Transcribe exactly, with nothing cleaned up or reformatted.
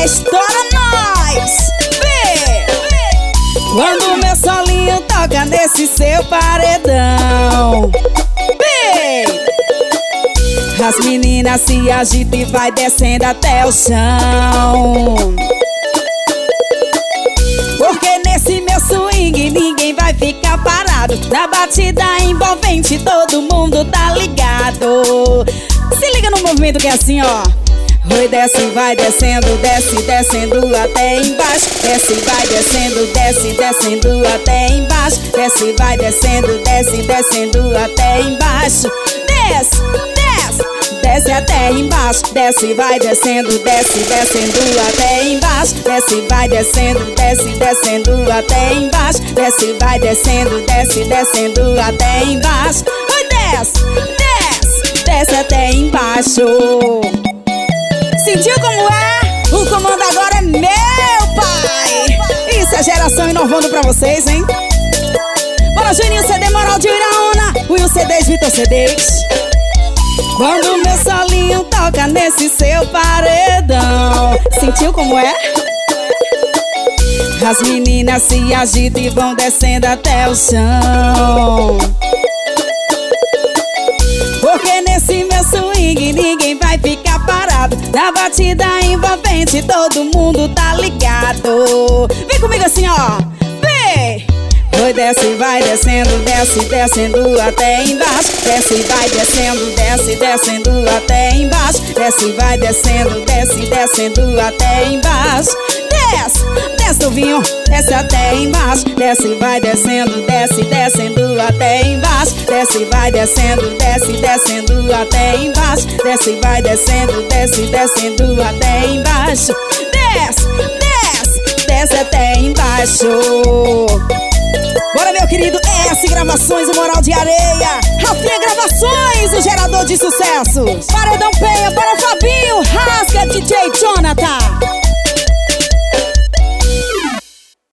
estoura nós. Vê! Quando meu solinho toca nesse seu paredão, vê! As meninas se agitam e vai descendo até o chão. Porque nesse meu swing ninguém vai ficar parado. Na batida envolvente todo mundo tá ligado. Se liga no movimento que é assim, ó. Oi, desce, vai descendo, desce, descendo até embaixo. Desce, vai descendo, desce, descendo até embaixo. Desce, vai descendo, desce, descendo até embaixo. Desce, desce, desce até embaixo. Desce, vai descendo, desce, descendo até embaixo. Desce, vai descendo, desce, descendo até embaixo. Desce, vai descendo, desce, descendo até embaixo. Oi, desce, desce, desce até embaixo. Sentiu como é? O comando agora é meu, pai! Isso é geração inovando pra vocês, hein? Bora, Juninho, C D Moral de Iraúna, Will C Ds, Vitor C Ds. Quando meu solinho toca nesse seu paredão, sentiu como é? As meninas se agitam e vão descendo até o chão. Porque nesse meu swing ninguém vai ficar parado. Na batida envolvente todo mundo tá ligado. Vem comigo assim, ó. Vem! Oi, desce, vai descendo, desce, descendo até embaixo. Desce, vai descendo, desce, descendo até embaixo. Desce, vai descendo, desce, descendo até embaixo. Desce, desce o vinho, desce até embaixo. Desce, vai descendo, desce, descendo até embaixo. Desce, vai descendo, desce, descendo até embaixo. Desce, vai descendo, desce, descendo até embaixo. Desce, desce, desce até embaixo. Bora, meu querido S Gravações, o Moral de Areia. Rafinha Gravações, o gerador de sucessos. Paredão Penha, para Fabinho, rasga D J Jonathan.